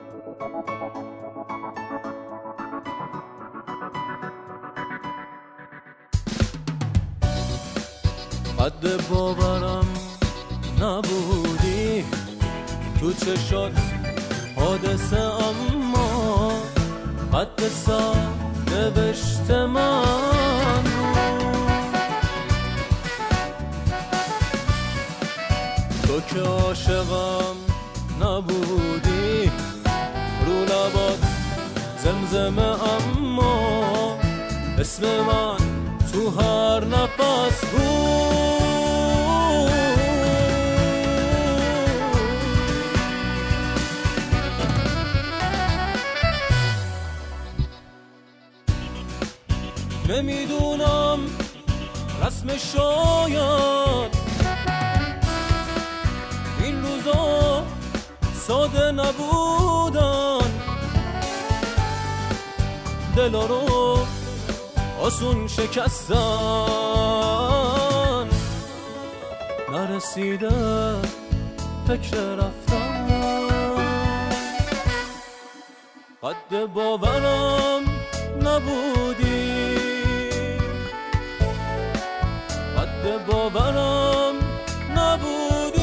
قد باورم نبودی تو چشات حادثه، اما قد سرنوشت من تو که عاشقم نبودی، رو لبات زمزمه اما اسم من تو هر نفس بود. نمیدونم رسم شاید این روزا ساده نبودن، دلا رو آسون شکستن، نرسیده فکر رفتن. قد باورم نبودی، قد باورم نبودی.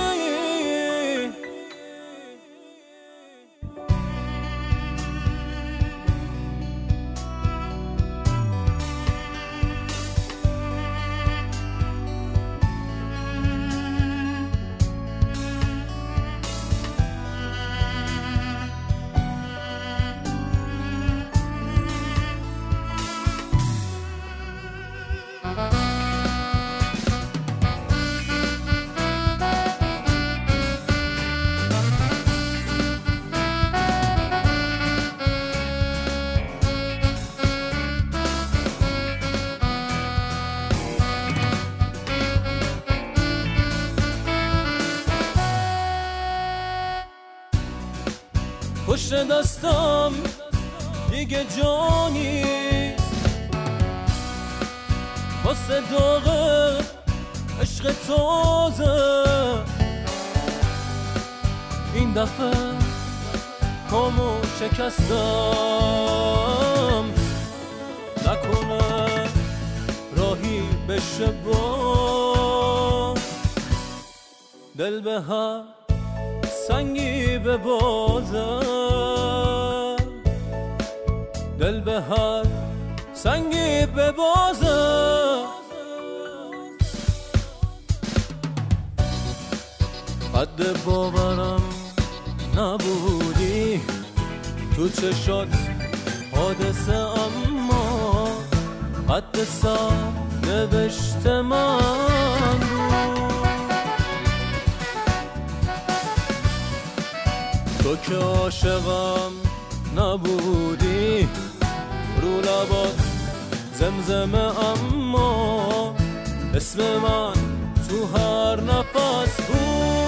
پشت دستم دیگه جانی واسه داغ عشق تازه، این دفعه پامو شکستم، نکنه راهی بشه با دل به هر سنگی به بازه، دل به هر سنگی به بازه. قد باورم نبودی تو چشات حادثه، اما قد سرنوشت من بود. تو که عاشقم نبودی، رو لبات زمزمه اما اسم من تو هر نفس بود.